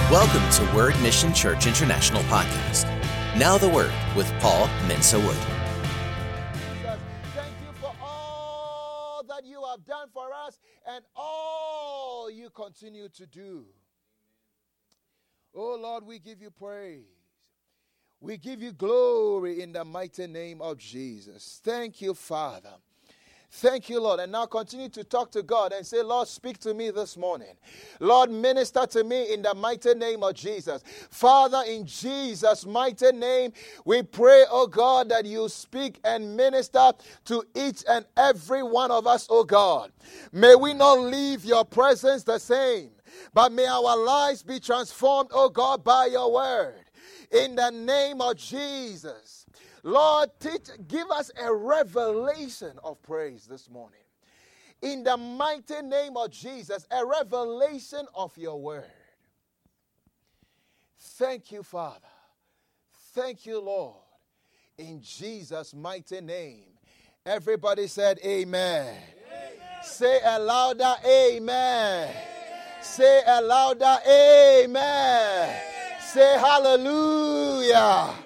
Welcome to Word Mission Church International Podcast. Now the Word with Paul Mensa-Wood. Thank you for all that you have done for us and all you continue to do. Oh Lord, we give you praise. We give you glory in the mighty name of Jesus. Thank you, Father. Thank you, Lord. And now continue to talk to God and say, Lord, speak to me this morning. Lord, minister to me in the mighty name of Jesus. Father, in Jesus' mighty name, we pray, oh God, that you speak and minister to each and every one of us, oh God. May we not leave your presence the same, but may our lives be transformed, oh God, by your word. In the name of Jesus. Lord, give us a revelation of praise this morning. In the mighty name of Jesus, a revelation of your word. Thank you, Father. Thank you, Lord. In Jesus' mighty name. Everybody said amen. Amen. Say a louder amen. Amen. Say a louder amen. Amen. Say hallelujah.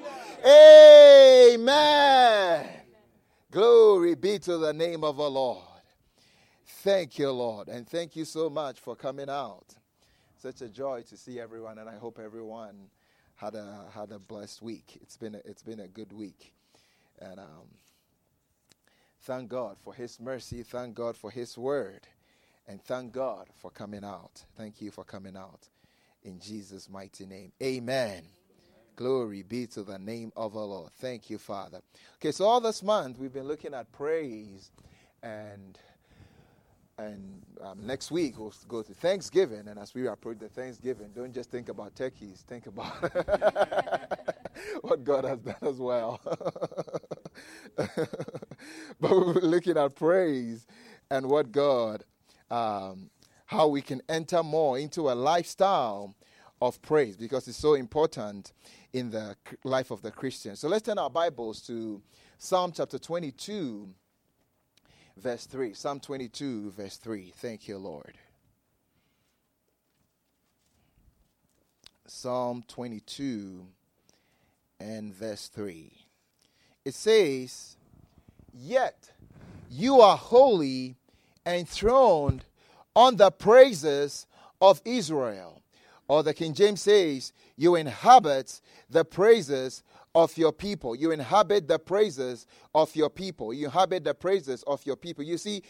Amen. Glory be to the name of the Lord. Thank you, Lord. And thank you so much for coming out. Such a joy to see everyone, and I hope everyone had a blessed week. It's been a good week. And thank God for his mercy. Thank God for his word. And thank God for coming out. Thank you for coming out. In Jesus' mighty name. Amen. Glory be to the name of the Lord. Thank you, Father. Okay, so all this month we've been looking at praise, and next week we'll go to Thanksgiving. And as we approach the Thanksgiving, don't just think about turkeys. Think about what God has done as well. But we'll be looking at praise and what God, how we can enter more into a lifestyle of praise, because it's so important in the life of the Christian. So let's turn our Bibles to Psalm chapter 22, verse 3. Psalm 22, verse 3. Thank you, Lord. Psalm 22 and verse 3. It says, "Yet you are holy, enthroned on the praises of Israel." Or the King James says, you inhabit the praises of your people. You inhabit the praises of your people. You inhabit the praises of your people. You see,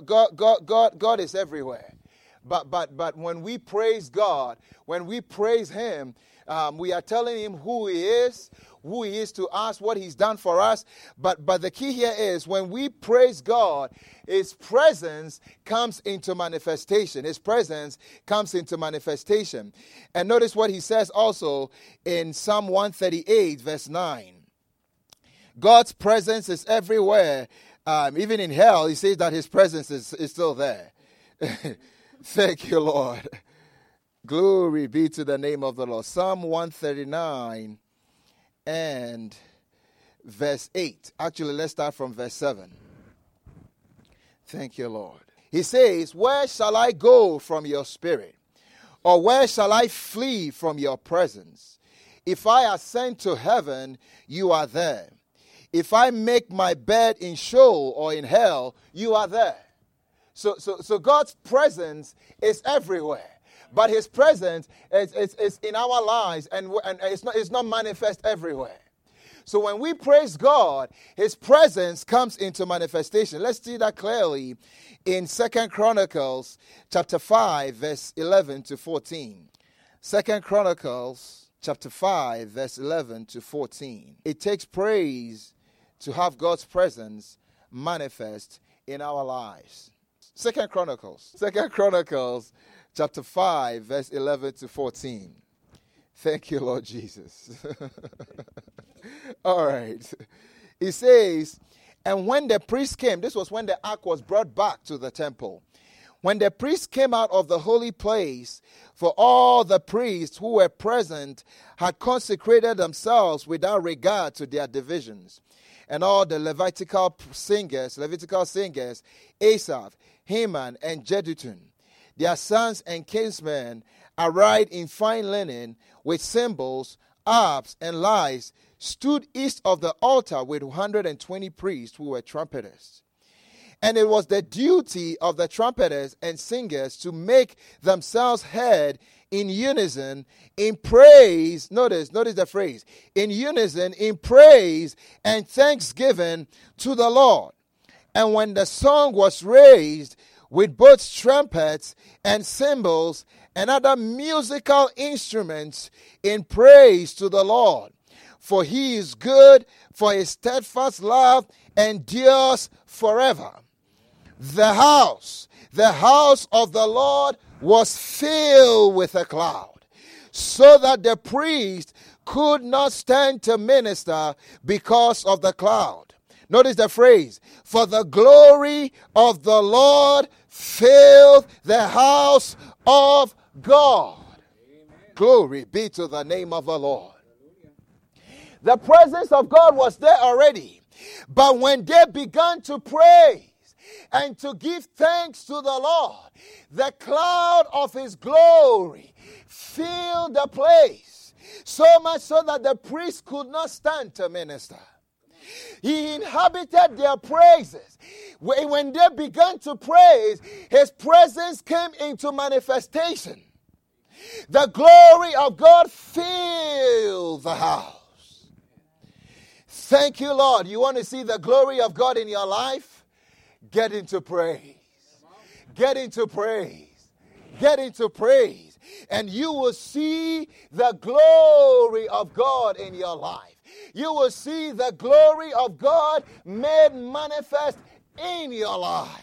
God is everywhere. But when we praise God, when we praise him, we are telling him who he is to us, what he's done for us. But the key here is when we praise God, his presence comes into manifestation. His presence comes into manifestation. And notice what he says also in Psalm 138, verse 9. God's presence is everywhere. Even in hell, he says that his presence is still there. Thank you, Lord. Glory be to the name of the Lord. Psalm 139 and verse 8. Actually, let's start from verse 7. Thank you, Lord. He says, "Where shall I go from your spirit? Or where shall I flee from your presence? If I ascend to heaven, you are there. If I make my bed in Sheol or in hell, you are there." So God's presence is everywhere. But his presence is in our lives, and it's not manifest everywhere. So when we praise God, his presence comes into manifestation. Let's see that clearly in 2 Chronicles chapter 5, verse 11 to 14. 2 Chronicles chapter 5, verse 11 to 14. It takes praise to have God's presence manifest in our lives. 2 Chronicles chapter 5, verse 11 to 14. Thank you, Lord Jesus. All right. It says, "And when the priest came," this was when the ark was brought back to the temple. "When the priest came out of the holy place, for all the priests who were present had consecrated themselves without regard to their divisions. And all the Levitical singers, Asaph, Heman, and Jeduthun, their sons and kinsmen, arrayed in fine linen, with cymbals, harps, and lyres, stood east of the altar with 120 priests who were trumpeters. And it was the duty of the trumpeters and singers to make themselves heard in unison in praise. Notice the phrase. In unison in praise and thanksgiving to the Lord. And when the song was raised with both trumpets and cymbals and other musical instruments in praise to the Lord. For he is good, for his steadfast love endures forever. The house of the Lord was filled with a cloud, so that the priest could not stand to minister because of the cloud. Notice the phrase, for the glory of the Lord filled the house of God. Amen. Glory be to the name of the Lord. The presence of God was there already, but when they began to pray and to give thanks to the Lord, the cloud of his glory filled the place, so much so that the priest could not stand to minister. He inhabited their praises. When they began to praise, his presence came into manifestation. The glory of God filled the house. Thank you, Lord. You want to see the glory of God in your life? Get into praise. Get into praise. Get into praise. And you will see the glory of God in your life. You will see the glory of God made manifest in your life.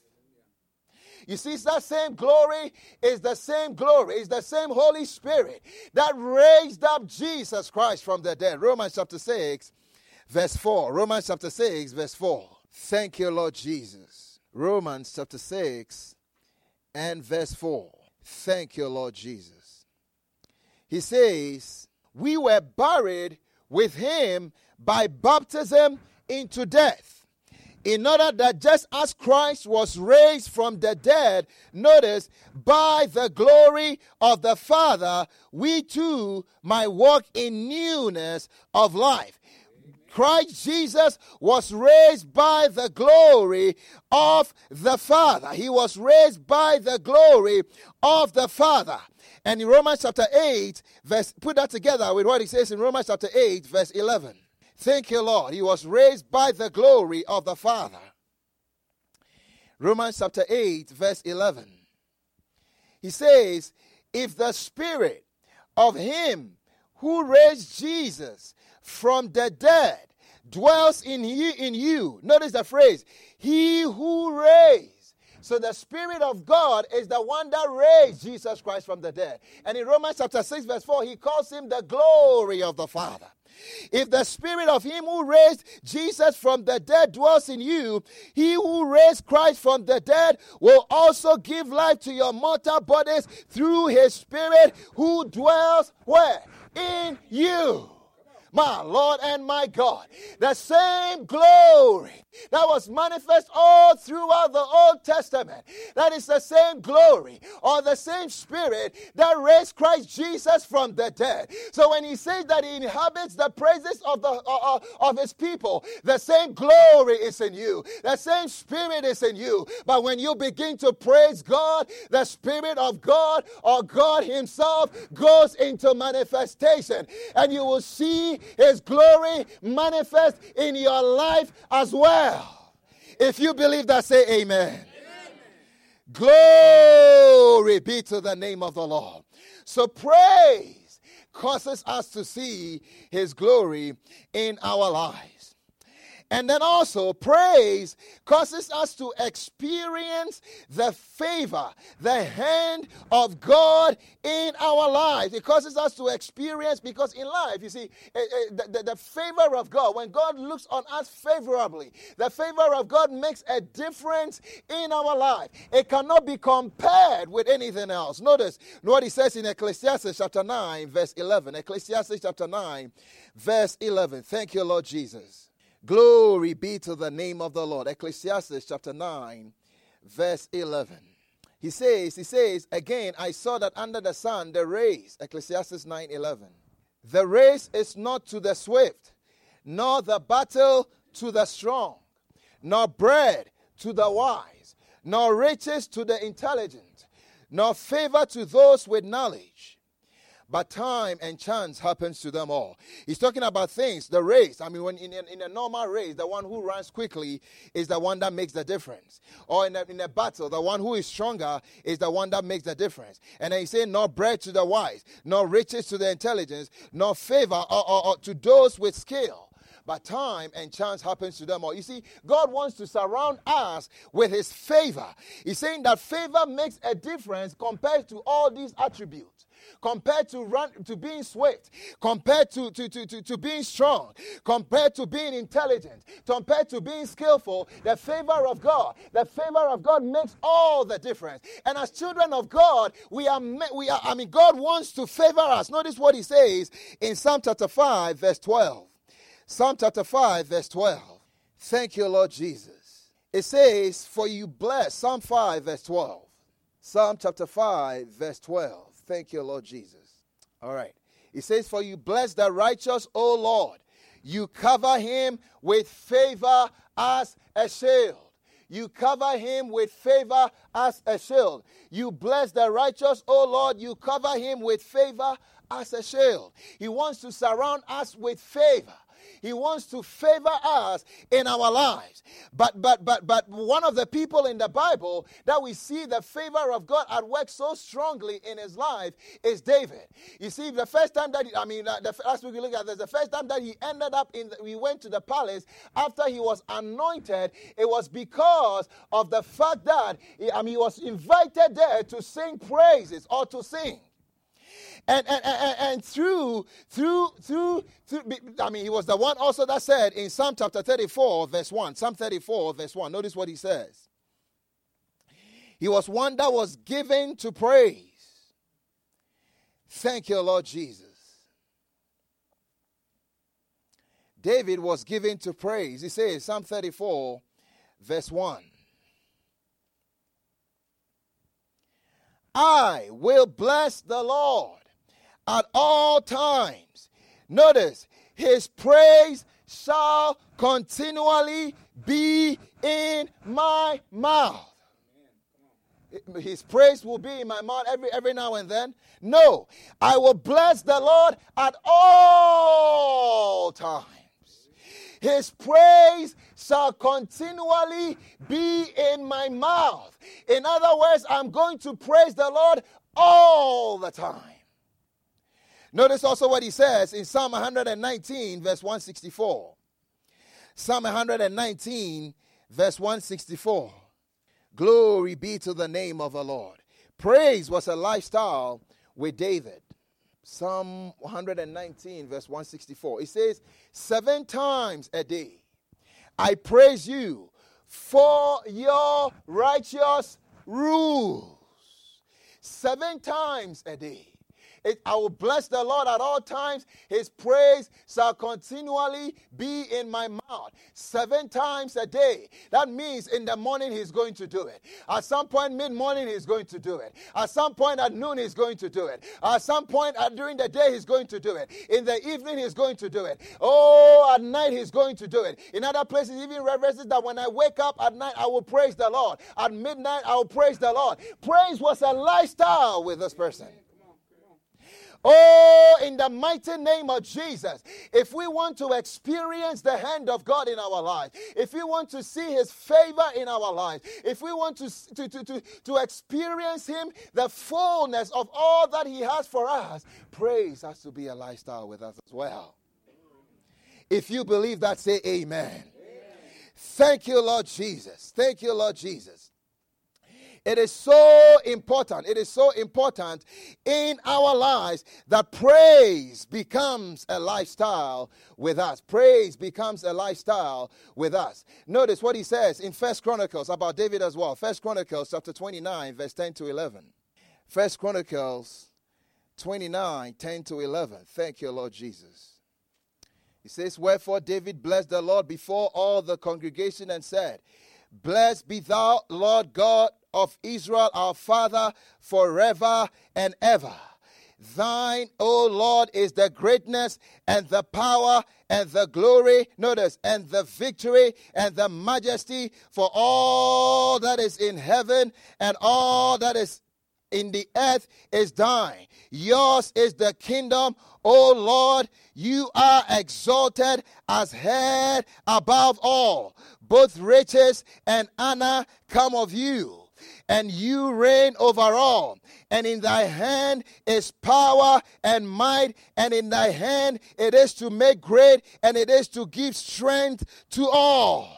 You see, that same glory is the same glory. It's the same Holy Spirit that raised up Jesus Christ from the dead. Romans chapter 6, verse 4. Romans chapter 6, verse 4. Thank you, Lord Jesus. Romans chapter 6 and verse 4. Thank you, Lord Jesus. He says, we were buried with him by baptism into death, in order that just as Christ was raised from the dead, notice, by the glory of the Father, we too might walk in newness of life. Christ Jesus was raised by the glory of the Father. He was raised by the glory of the Father. And in Romans chapter 8, put that together with what he says in Romans chapter 8, verse 11. Thank you, Lord. He was raised by the glory of the Father. Romans chapter 8, verse 11. He says, if the Spirit of him who raised Jesus from the dead dwells in you. Notice the phrase, he who raised. So the Spirit of God is the one that raised Jesus Christ from the dead. And in Romans chapter 6 verse 4, he calls him the glory of the Father. If the Spirit of him who raised Jesus from the dead dwells in you, he who raised Christ from the dead will also give life to your mortal bodies through his Spirit who dwells where? In you. My Lord and my God, the same glory that was manifest all throughout the Old Testament, that is the same glory or the same Spirit that raised Christ Jesus from the dead. So when he says that he inhabits the praises of his people, the same glory is in you, the same Spirit is in you. But when you begin to praise God, the Spirit of God or God himself goes into manifestation, and you will see his glory manifest in your life as well. If you believe that, say amen. Amen. Glory be to the name of the Lord. So praise causes us to see his glory in our lives. And then also, praise causes us to experience the favor, the hand of God in our lives. It causes us to experience, because in life, you see, the favor of God, when God looks on us favorably, the favor of God makes a difference in our life. It cannot be compared with anything else. Notice what he says in Ecclesiastes chapter 9, verse 11. Ecclesiastes chapter 9, verse 11. Thank you, Lord Jesus. Glory be to the name of the Lord. Ecclesiastes chapter 9, verse 11. He says, again, I saw that under the sun, the race, Ecclesiastes 9:11. The race is not to the swift, nor the battle to the strong, nor bread to the wise, nor riches to the intelligent, nor favor to those with knowledge. But time and chance happens to them all. He's talking about things, the race. I mean, when in a normal race, the one who runs quickly is the one that makes the difference. Or in a battle, the one who is stronger is the one that makes the difference. And then he's saying, nor bread to the wise, nor riches to the intelligence, nor favor or to those with skill. But time and chance happens to them all. You see, God wants to surround us with his favor. He's saying that favor makes a difference compared to all these attributes. Compared to being swift, compared to being strong, compared to being intelligent, compared to being skillful, the favor of God makes all the difference. And as children of God, God wants to favor us. Notice what he says in Psalm chapter 5, verse 12. Psalm chapter 5, verse 12. Thank you, Lord Jesus. It says, for you bless, Psalm 5, verse 12. Psalm chapter 5, verse 12. Thank you, Lord Jesus. All right. It says, for you bless the righteous, O Lord. You cover him with favor as a shield. You cover him with favor as a shield. You bless the righteous, O Lord. You cover him with favor as a shield. He wants to surround us with favor. He wants to favor us in our lives. But one of the people in the Bible that we see the favor of God at work so strongly in his life is David. You see, the first time that, last week we looked at this, the first time that he ended up we went to the palace after he was anointed, it was because of the fact that he was invited there to sing praises or to sing. And through, he was the one also that said in Psalm chapter 34, verse 1, Psalm 34, verse 1, notice what he says. He was one that was given to praise. Thank you, Lord Jesus. David was given to praise. He says, Psalm 34, verse 1. I will bless the Lord at all times. Notice, his praise shall continually be in my mouth. His praise will be in my mouth every now and then. No, I will bless the Lord at all times. His praise shall continually be in my mouth. In other words, I'm going to praise the Lord all the time. Notice also what he says in Psalm 119, verse 164. Psalm 119, verse 164. Glory be to the name of the Lord. Praise was a lifestyle with David. Psalm 119, verse 164. It says, 7 times a day I praise you for your righteous rules. 7 times a day. I will bless the Lord at all times. His praise shall continually be in my mouth. 7 times a day. That means in the morning he's going to do it. At some point mid-morning he's going to do it. At some point at noon he's going to do it. At some point during the day he's going to do it. In the evening he's going to do it. Oh, at night he's going to do it. In other places even references that when I wake up at night I will praise the Lord. At midnight I will praise the Lord. Praise was a lifestyle with this person. Oh, in the mighty name of Jesus, if we want to experience the hand of God in our lives, if we want to see his favor in our lives, if we want to experience him, the fullness of all that he has for us, praise has to be a lifestyle with us as well. If you believe that, say amen. Amen. Thank you, Lord Jesus. Thank you, Lord Jesus. It is so important. It is so important in our lives that praise becomes a lifestyle with us. Praise becomes a lifestyle with us. Notice what he says in 1 Chronicles about David as well. 1 Chronicles chapter 29, verse 10 to 11. 1 Chronicles 29, 10 to 11. Thank you, Lord Jesus. He says, wherefore David blessed the Lord before all the congregation and said, blessed be thou, Lord God of Israel, our Father, forever and ever. Thine, O Lord, is the greatness and the power and the glory, notice, and the victory and the majesty, for all that is in heaven and all that is in the earth is thine. Yours is the kingdom, O Lord. You are exalted as head above all. Both riches and honor come of you, and you reign over all. And in thy hand is power and might, and in thy hand it is to make great, and it is to give strength to all.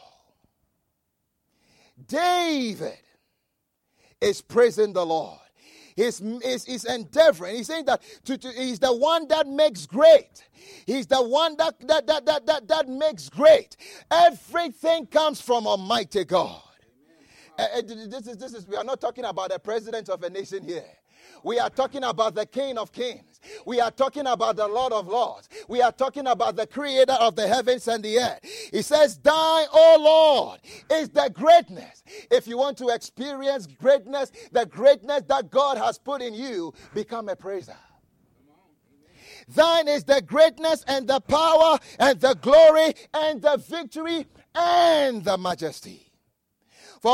David is praising the Lord. He's endeavoring. He's saying that he's the one that makes great. He's the one that makes great. Everything comes from Almighty God. This is. We are not talking about the president of a nation here. We are talking about the King of Kings. We are talking about the Lord of Lords. We are talking about the Creator of the heavens and the earth. He says, "Thine, O Lord, is the greatness." If you want to experience greatness, the greatness that God has put in you, become a praiser. Thine is the greatness and the power and the glory and the victory and the majesty. For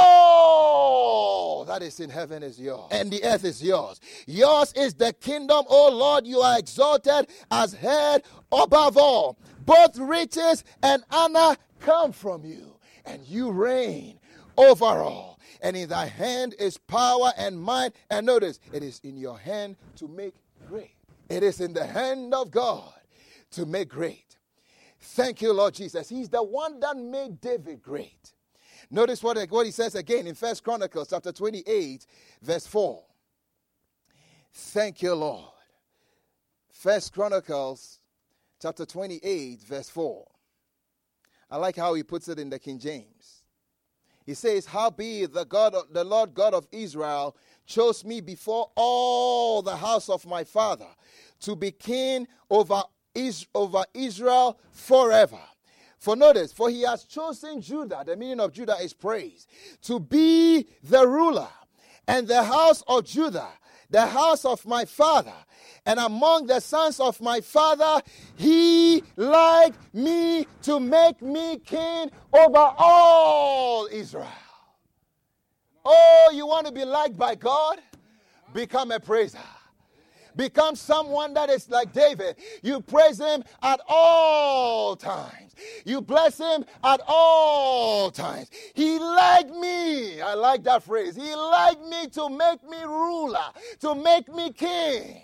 all that is in heaven is yours, and the earth is yours. Yours is the kingdom, O Lord. You are exalted as head above all. Both riches and honor come from you, and you reign over all. And in thy hand is power and might. And notice, it is in your hand to make great. It is in the hand of God to make great. Thank you, Lord Jesus. He's the one that made David great. Notice what he says again in 1 Chronicles chapter 28, verse 4. Thank you, Lord. 1 Chronicles chapter 28, verse 4. I like how he puts it in the King James. He says, "Howbeit the Lord God of Israel chose me before all the house of my father to be king over Israel forever." For notice, for he has chosen Judah, the meaning of Judah is praise, to be the ruler, and the house of Judah, the house of my father. And among the sons of my father, he liked me to make me king over all Israel. Oh, you want to be liked by God? Become a praiser. Become someone that is like David. You praise him at all times. You bless him at all times. He liked me. I like that phrase. He liked me to make me ruler, to make me king.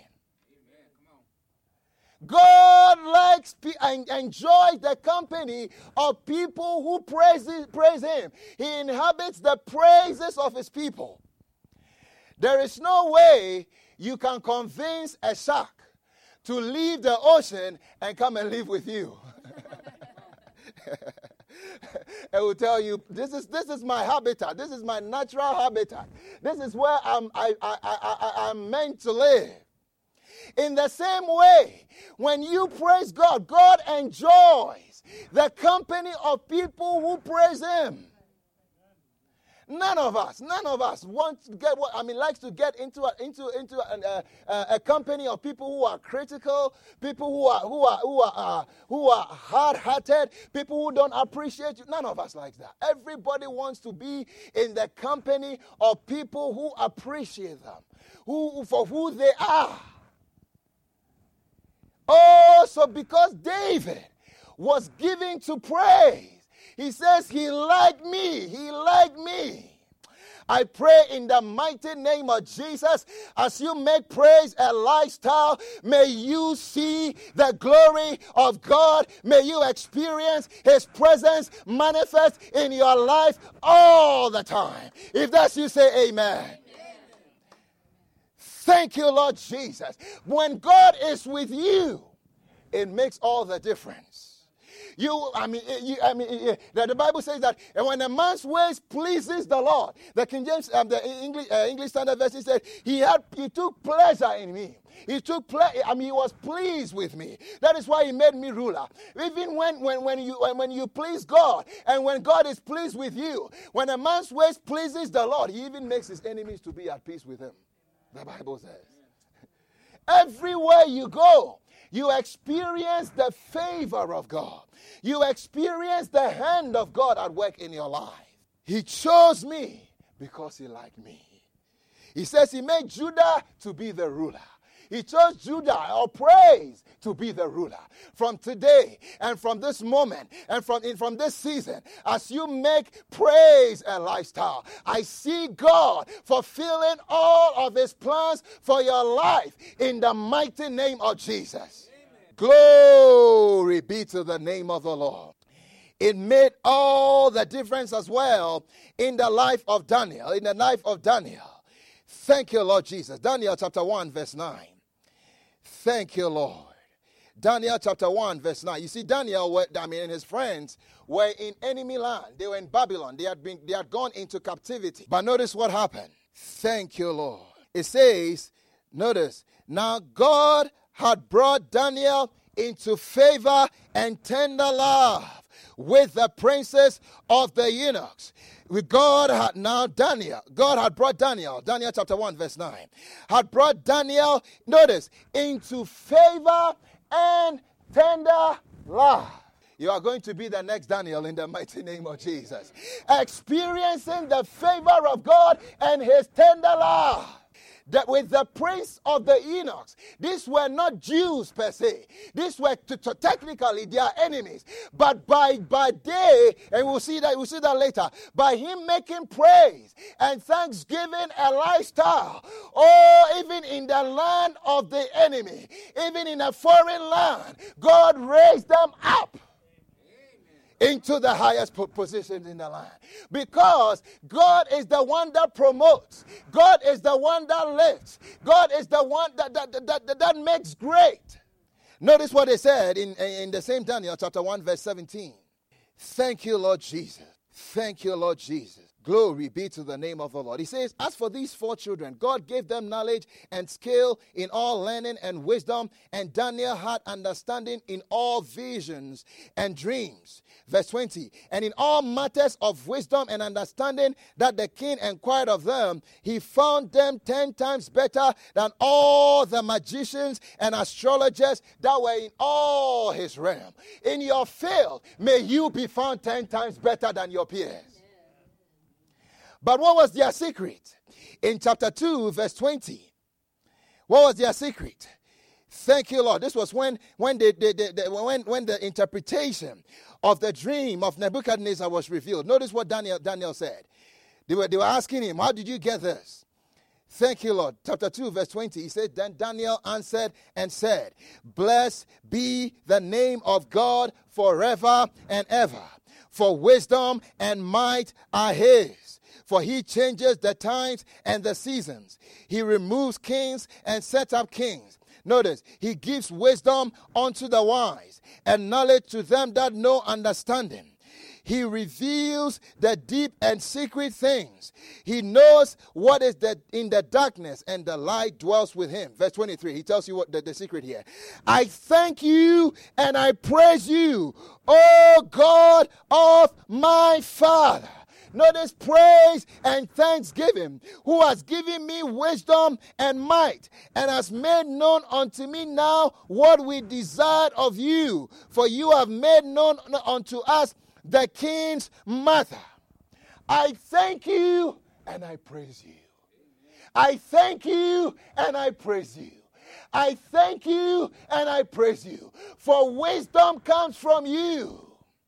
God likes and enjoys the company of people who praise him. He inhabits the praises of his people. There is no way you can convince a shark to leave the ocean and come and live with you. It will tell you, this is my habitat. This is my natural habitat. This is where I'm meant to live. In the same way, when you praise God, God enjoys the company of people who praise him. None of us want to get likes to get into a company of people who are critical, people who are hard-hearted, people who don't appreciate you. None of us likes that. Everybody wants to be in the company of people who appreciate them, for who they are. Oh, so because David was giving to praise, he says, he liked me. He liked me. I pray in the mighty name of Jesus, as you make praise a lifestyle, may you see the glory of God. May you experience his presence manifest in your life all the time. If that's you, say amen. Thank you, Lord Jesus. When God is with you, it makes all the difference. The Bible says that when a man's ways pleases the Lord, the King James, the English Standard Version said, he took pleasure in me. He was pleased with me. That is why he made me ruler. Even when you please God, and when God is pleased with you, when a man's ways pleases the Lord, he even makes his enemies to be at peace with him. The Bible says. Everywhere you go, you experience the favor of God. You experience the hand of God at work in your life. He chose me because he liked me. He says he made Judah to be the ruler. He chose Judah, or praise, to be the ruler. From today and from this moment and from this season, as you make praise a lifestyle, I see God fulfilling all of his plans for your life in the mighty name of Jesus. Amen. Glory be to the name of the Lord. It made all the difference as well in the life of Daniel. Thank you, Lord Jesus. Daniel chapter 1, verse 9. Thank you, Lord. Daniel chapter 1, verse 9. You see, Daniel and his friends were in enemy land. They were in Babylon. They had gone into captivity. But notice what happened. Thank you, Lord. It says, notice, now God had brought Daniel into favor and tender love with the princes of the eunuchs. God had brought Daniel chapter 1 verse 9, had brought Daniel, notice, into favor and tender love. You are going to be the next Daniel in the mighty name of Jesus. Experiencing the favor of God and his tender love. That with the prince of the eunuchs, these were not Jews per se. These were technically their enemies. But by day, and we'll see that later, by him making praise and thanksgiving a lifestyle, or even in the land of the enemy, even in a foreign land, God raised them up into the highest positions in the land. Because God is the one that promotes. God is the one that lifts. God is the one that makes great. Notice what they said in the same Daniel chapter 1 verse 17. Thank you, Lord Jesus. Thank you, Lord Jesus. Glory be to the name of the Lord. He says, as for these 4 children, God gave them knowledge and skill in all learning and wisdom, and Daniel had understanding in all visions and dreams. Verse 20, and in all matters of wisdom and understanding that the king inquired of them, he found them 10 times better than all the magicians and astrologers that were in all his realm. In your field, may you be found 10 times better than your peers. But what was their secret? In chapter 2, verse 20. What was their secret? Thank you, Lord. This was when the interpretation of the dream of Nebuchadnezzar was revealed. Notice what Daniel said. They were asking him, how did you get this? Thank you, Lord. Chapter 2, verse 20. He said, then Daniel answered and said, blessed be the name of God forever and ever. For wisdom and might are his. For he changes the times and the seasons. He removes kings and sets up kings. Notice, he gives wisdom unto the wise and knowledge to them that know understanding. He reveals the deep and secret things. He knows what is in the darkness, and the light dwells with him. Verse 23, he tells you what the secret here. I thank you and I praise you, O God of my Father. Notice praise and thanksgiving, who has given me wisdom and might, and has made known unto me now what we desired of you. For you have made known unto us the king's matter. I thank you and I praise you. I thank you and I praise you. I thank you and I praise you. For wisdom comes from you.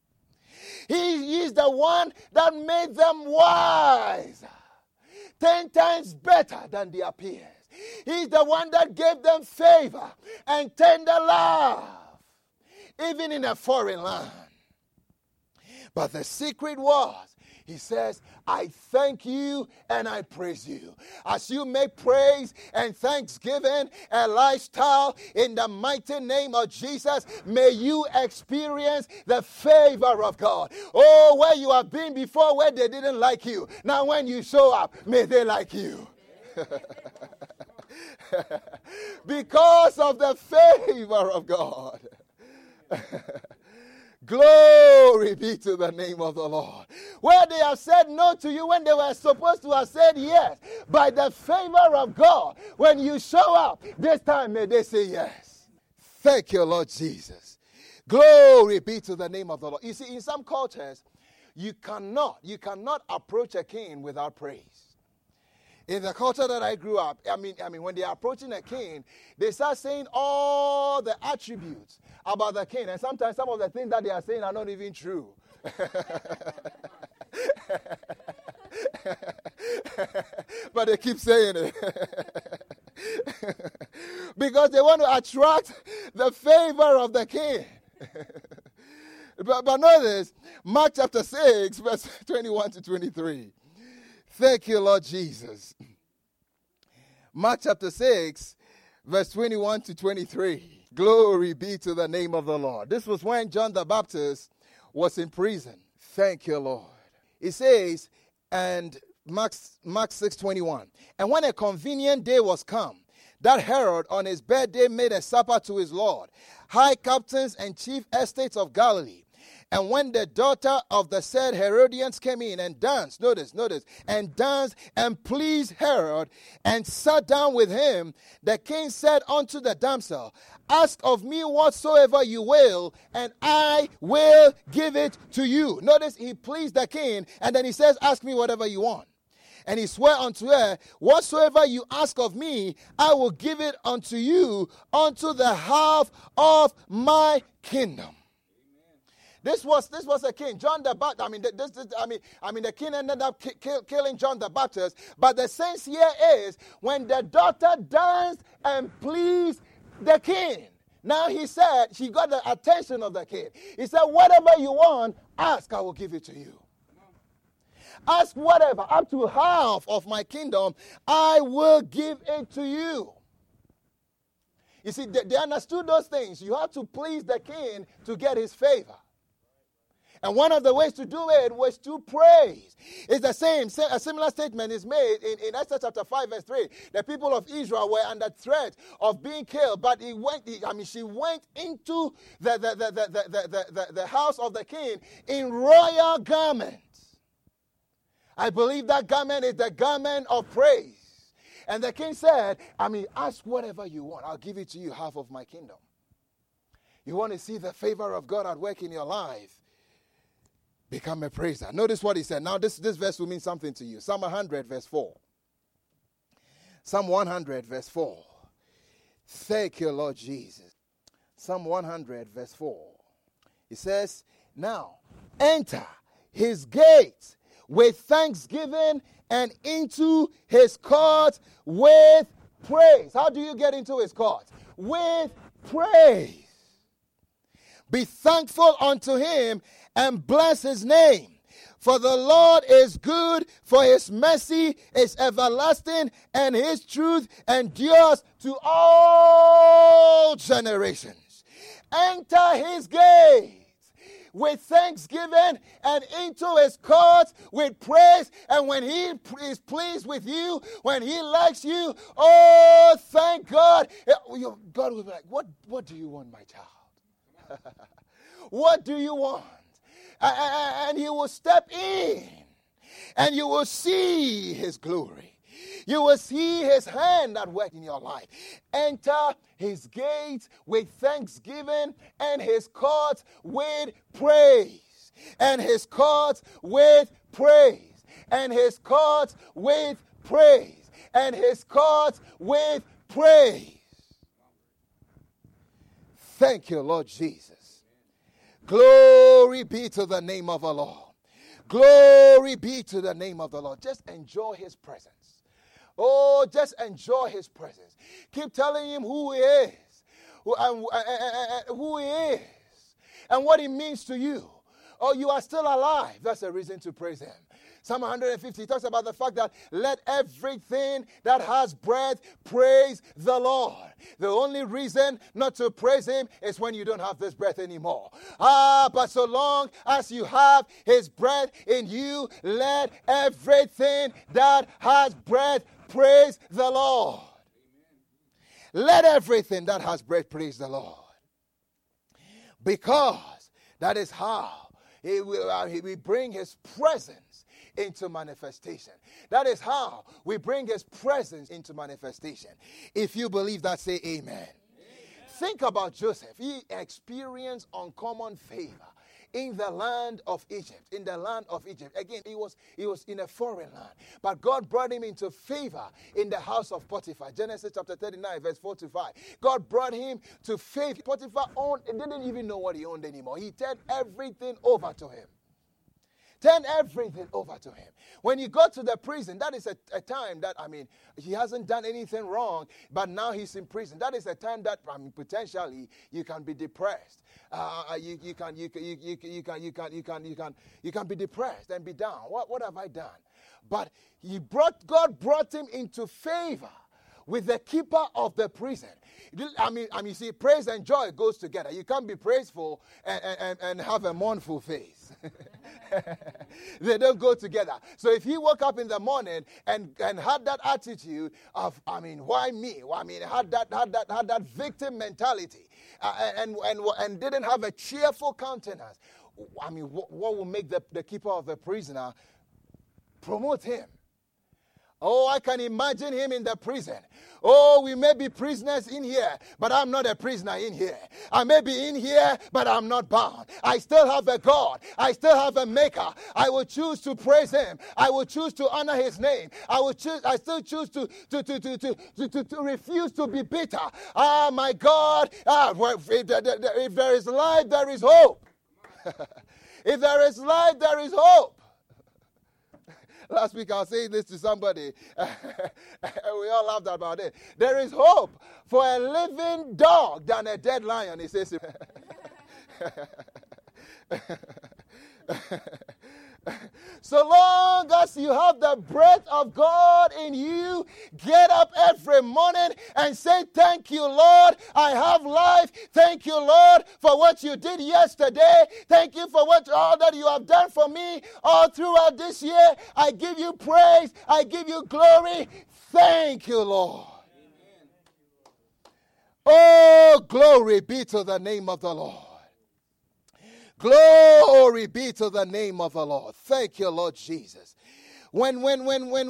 He is the one that made them wise, 10 times better than their peers. He's the one that gave them favor and tender love, even in a foreign land. But the secret was, He says, I thank you and I praise you. As you make praise and thanksgiving a lifestyle in the mighty name of Jesus, may you experience the favor of God. Oh, where you have been before, where they didn't like you. Now when you show up, may they like you. Because of the favor of God. Glory be to the name of the Lord. Where they have said no to you when they were supposed to have said yes. By the favor of God, when you show up, this time may they say yes. Thank you, Lord Jesus. Glory be to the name of the Lord. You see, in some cultures, you cannot approach a king without praise. In the culture that I grew up, I mean, when they are approaching a king, they start saying all the attributes about the king. And sometimes some of the things that they are saying are not even true. But they keep saying it. Because they want to attract the favor of the king. But notice, Mark chapter 6, verse 21 to 23. Thank you, Lord Jesus. Mark chapter 6, verse 21 to 23. Glory be to the name of the Lord. This was when John the Baptist was in prison. Thank you, Lord. It says, and Mark 6:21. And when a convenient day was come, that Herod on his birthday made a supper to his Lord, high captains and chief estates of Galilee. And when the daughter of the said Herodians came in and danced, notice, and danced and pleased Herod and sat down with him, the king said unto the damsel, ask of me whatsoever you will, and I will give it to you. Notice he pleased the king, and then he says, ask me whatever you want. And he swore unto her, whatsoever you ask of me, I will give it unto you, unto the half of my kingdom. This was a king, John the Baptist. The king ended up killing John the Baptist. But the sense here is when the daughter danced and pleased the king. Now he said she got the attention of the king. He said, whatever you want, ask, I will give it to you. Ask whatever, up to half of my kingdom, I will give it to you. You see, they understood those things. You have to please the king to get his favor. And one of the ways to do it was to praise. It's the same. A similar statement is made in Esther chapter 5 verse 3. The people of Israel were under threat of being killed, but she went into the house of the king in royal garments. I believe that garment is the garment of praise. And the king said, ask whatever you want. I'll give it to you, half of my kingdom. You want to see the favor of God at work in your life? Become a praiser. Notice what he said. Now this verse will mean something to you. Psalm 100 verse 4. Psalm 100 verse 4. Thank you, Lord Jesus. Psalm 100 verse 4. He says, now enter his gates with thanksgiving and into his courts with praise. How do you get into his courts? With praise. Be thankful unto him and bless his name. For the Lord is good, for his mercy is everlasting, and his truth endures to all generations. Enter his gates with thanksgiving and into his courts with praise. And when he is pleased with you, when he likes you, oh, thank God. God will be like, what do you want, my child? What do you want? And he will step in, and you will see his glory. You will see his hand at work in your life. Enter his gates with thanksgiving and his courts with praise. And his courts with praise. And his courts with praise. And his courts with praise. Thank you, Lord Jesus. Glory be to the name of the Lord. Glory be to the name of the Lord. Just enjoy his presence. Oh, just enjoy his presence. Keep telling him who he is. Who he is. And what he means to you. Oh, you are still alive. That's a reason to praise him. Psalm 150 talks about the fact that let everything that has breath praise the Lord. The only reason not to praise him is when you don't have this breath anymore. But so long as you have his breath in you, let everything that has breath praise the Lord. Let everything that has breath praise the Lord. Because that is how we bring his presence into manifestation. That is how we bring his presence into manifestation. If you believe that, say amen. Think about Joseph. He experienced uncommon favor in the land of Egypt. In the land of Egypt. Again, he was in a foreign land. But God brought him into favor in the house of Potiphar. Genesis chapter 39, verse 4 to 5. God brought him to favor. Potiphar didn't even know what he owned anymore. He turned everything over to him. Turn everything over to him. When you go to the prison, that is a time that, he hasn't done anything wrong, but now he's in prison. That is a time that, potentially you can be depressed. You can be depressed and be down. What have I done? But God brought him into favor with the keeper of the prison. You see, praise and joy goes together. You can't be praiseful and have a mournful face. They don't go together. So if he woke up in the morning and had that attitude of, why me? Had that victim mentality and didn't have a cheerful countenance, what will make the keeper of the prisoner promote him? Oh, I can imagine him in the prison. Oh, we may be prisoners in here, but I'm not a prisoner in here. I may be in here, but I'm not bound. I still have a God. I still have a maker. I will choose to praise him. I will choose to honor his name. I still choose to refuse to be bitter. My God, if there is life, there is hope. If there is life, there is hope. Last week I was saying this to somebody. We all laughed about it. There is hope for a living dog than a dead lion, he says. So long as you have the breath of God in you, get up every morning and say, thank you, Lord, I have life. Thank you, Lord, for what you did yesterday. Thank you for all that you have done for me all throughout this year. I give you praise. I give you glory. Thank you, Lord. Oh, glory be to the name of the Lord. Glory be to the name of the Lord. Thank you, Lord Jesus. When we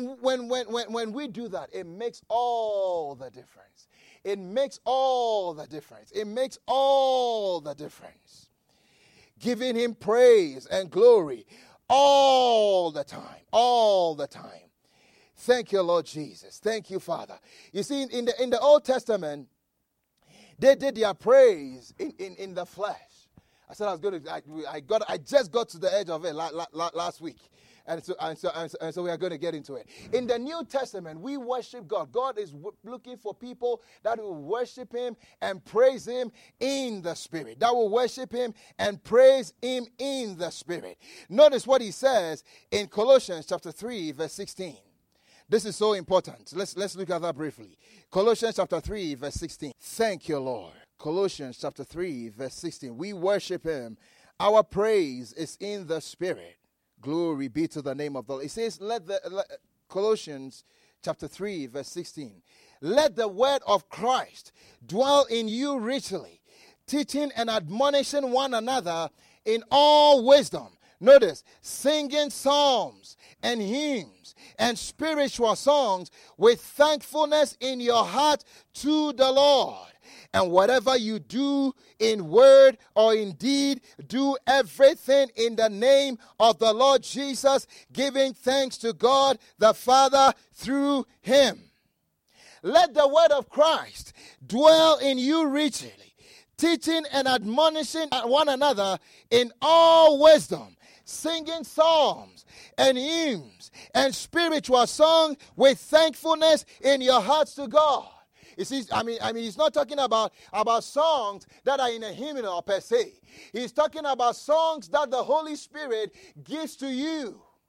do that, it makes all the difference. It makes all the difference. It makes all the difference. Giving him praise and glory all the time. All the time. Thank you, Lord Jesus. Thank you, Father. You see, in the Old Testament, they did their praise in the flesh. I said I was going to. I just got to the edge of it last week, and so we are going to get into it. In the New Testament, we worship God. God is looking for people that will worship him and praise him in the Spirit. That will worship him and praise him in the Spirit. Notice what he says in Colossians chapter 3, verse 16. This is so important. Let's look at that briefly. Colossians chapter 3, verse 16. Thank you, Lord. Colossians chapter 3, verse 16. We worship him. Our praise is in the Spirit. Glory be to the name of the Lord. It says, Colossians chapter 3, verse 16. Let the word of Christ dwell in you richly, teaching and admonishing one another in all wisdom. Notice, singing psalms and hymns and spiritual songs with thankfulness in your heart to the Lord. And whatever you do in word or in deed, do everything in the name of the Lord Jesus, giving thanks to God the Father through him. Let the word of Christ dwell in you richly, teaching and admonishing one another in all wisdom, singing psalms and hymns and spiritual songs with thankfulness in your hearts to God. You see, he's not talking about songs that are in a hymnal per se. He's talking about songs that the Holy Spirit gives to you.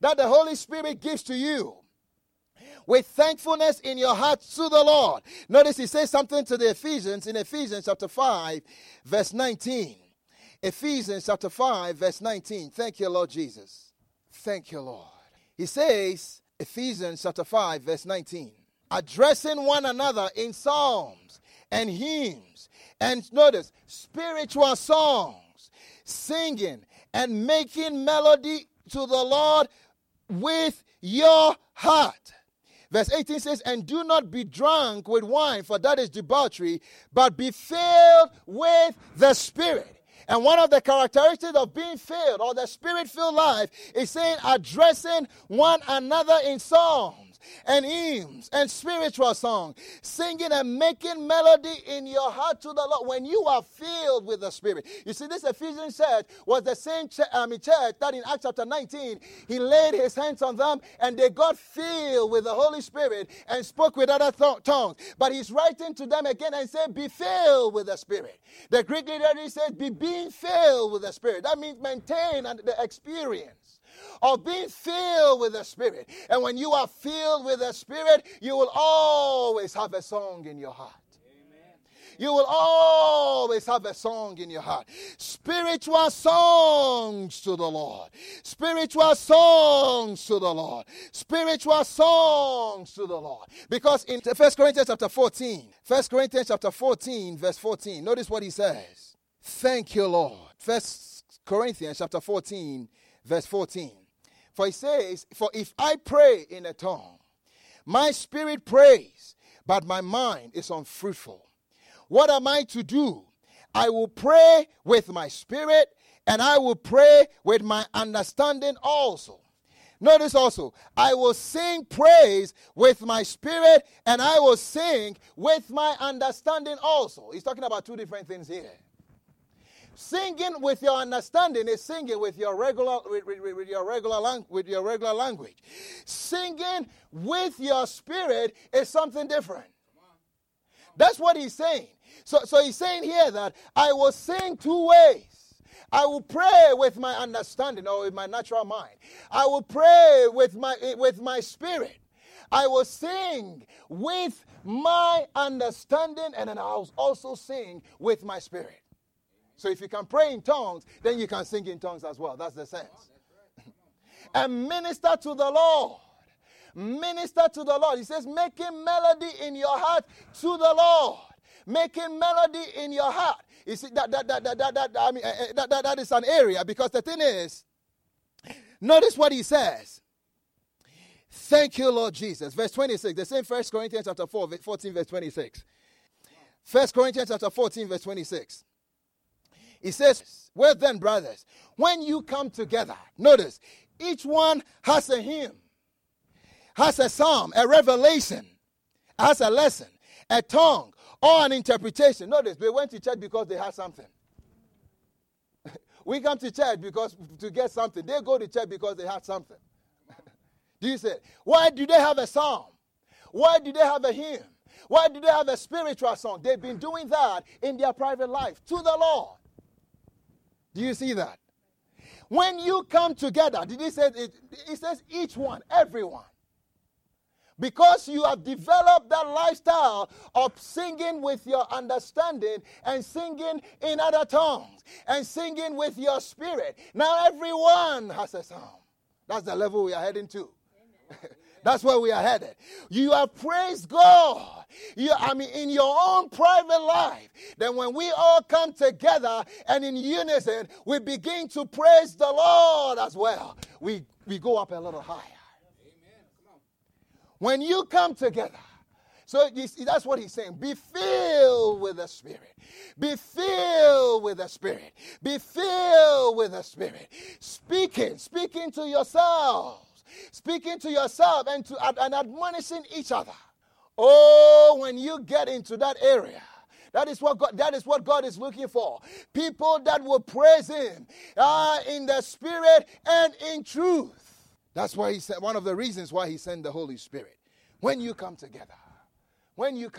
that the Holy Spirit gives to you with thankfulness in your heart to the Lord. Notice he says something to the Ephesians in Ephesians chapter 5, verse 19. Ephesians chapter 5, verse 19. Thank you, Lord Jesus. Thank you, Lord. He says, Ephesians chapter 5, verse 19, addressing one another in psalms and hymns, and notice, spiritual songs, singing and making melody to the Lord with your heart. Verse 18 says, and do not be drunk with wine, for that is debauchery, but be filled with the Spirit. And one of the characteristics of being filled, or the Spirit-filled life, is saying addressing one another in songs and hymns and spiritual songs, singing and making melody in your heart to the Lord when you are filled with the Spirit. You see, this Ephesian church was the same church that in Acts chapter 19, he laid his hands on them and they got filled with the Holy Spirit and spoke with other tongues. But he's writing to them again and saying, be filled with the Spirit. The Greek literally says, be being filled with the Spirit. That means maintain the experience of being filled with the Spirit. And when you are filled with the Spirit, you will always have a song in your heart. Amen. You will always have a song in your heart. Spiritual songs to the Lord. Spiritual songs to the Lord. Spiritual songs to the Lord. Because in 1 Corinthians chapter 14, 1 Corinthians chapter 14, verse 14, notice what he says. Thank you, Lord. 1 Corinthians chapter 14, verse 14. For he says, for if I pray in a tongue, my spirit prays, but my mind is unfruitful. What am I to do? I will pray with my spirit, and I will pray with my understanding also. Notice also, I will sing praise with my spirit, and I will sing with my understanding also. He's talking about two different things here. Singing with your understanding is singing with your regular language. Singing with your spirit is something different. That's what he's saying. So he's saying here that I will sing two ways. I will pray with my understanding or with my natural mind. I will pray with my spirit. I will sing with my understanding, and then I'll also sing with my spirit. So if you can pray in tongues, then you can sing in tongues as well. That's the sense. And minister to the Lord. Minister to the Lord. He says, making melody in your heart to the Lord. Making melody in your heart. You see, that is an area, because the thing is, notice what he says. Thank you, Lord Jesus. Verse 26. The same 1 Corinthians chapter 14, verse 26. 1 Corinthians chapter 14, verse 26. He says, well then, brothers, when you come together, notice, each one has a hymn, has a psalm, a revelation, has a lesson, a tongue, or an interpretation. Notice, they went to church because they had something. We come to church to get something. They go to church because they had something. Do you see? Why do they have a psalm? Why do they have a hymn? Why do they have a spiritual song? They've been doing that in their private life to the Lord. Do you see that? When you come together, did he say it? He says each one, everyone. Because you have developed that lifestyle of singing with your understanding and singing in other tongues and singing with your spirit. Now everyone has a song. That's the level we are heading to. That's where we are headed. You have praised God. In your own private life. Then when we all come together and in unison, we begin to praise the Lord as well. We go up a little higher. Amen. Come on. When you come together. So that's what he's saying. Be filled with the Spirit. Be filled with the Spirit. Be filled with the Spirit. Speaking to yourselves. Speaking to yourself and admonishing each other. Oh, when you get into that area, that is what God is looking for. People that will praise Him in the Spirit and in truth. That's why He said, one of the reasons why He sent the Holy Spirit. When you come together,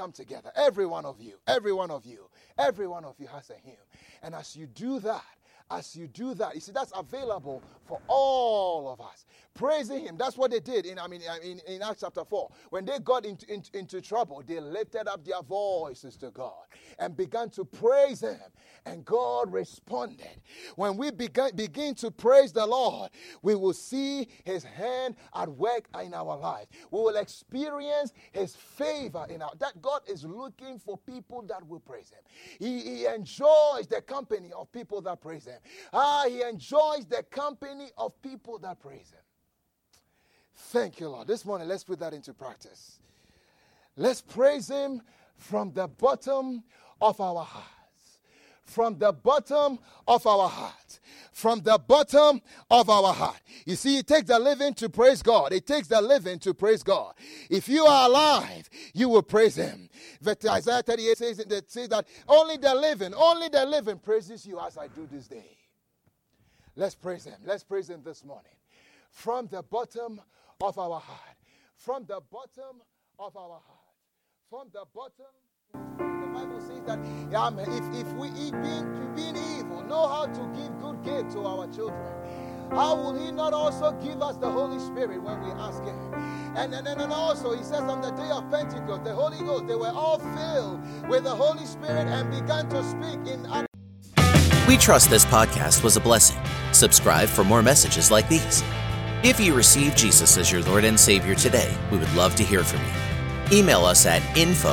every one of you has a hymn. And as you do that, as you do that, you see, that's available for all of us. Praising him. That's what they did in Acts chapter 4. When they got into trouble, they lifted up their voices to God and began to praise him. And God responded. When we begin to praise the Lord, we will see his hand at work in our life. We will experience his favor in our. That God is looking for people that will praise him. He enjoys the company of people that praise him. He enjoys the company of people that praise him. Thank you, Lord. This morning, let's put that into practice. Let's praise him from the bottom of our hearts. From the bottom of our heart. From the bottom of our heart. You see, it takes the living to praise God. It takes the living to praise God. If you are alive, you will praise him. Isaiah 38 says that only the living praises you as I do this day. Let's praise him. Let's praise him this morning. From the bottom of our heart. From the bottom of our heart. From the bottom. The Bible says that if we being evil know how to give good gift to our children, how will he not also give us the Holy Spirit when we ask him? And also he says on the day of Pentecost, the Holy Ghost, they were all filled with the Holy Spirit and began to speak in other. We trust this podcast was a blessing. Subscribe for more messages like these. If you receive Jesus as your Lord and Savior today, we would love to hear from you. Email us at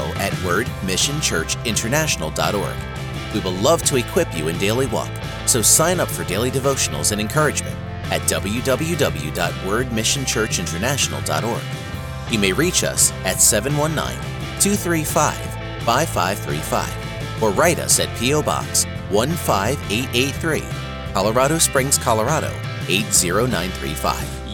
info@wordmissionchurchinternational.org. We will love to equip you in daily walk, so sign up for daily devotionals and encouragement at www.wordmissionchurchinternational.org. You may reach us at 719-235-5535 or write us at P.O. Box 15883, Colorado Springs, Colorado 80935.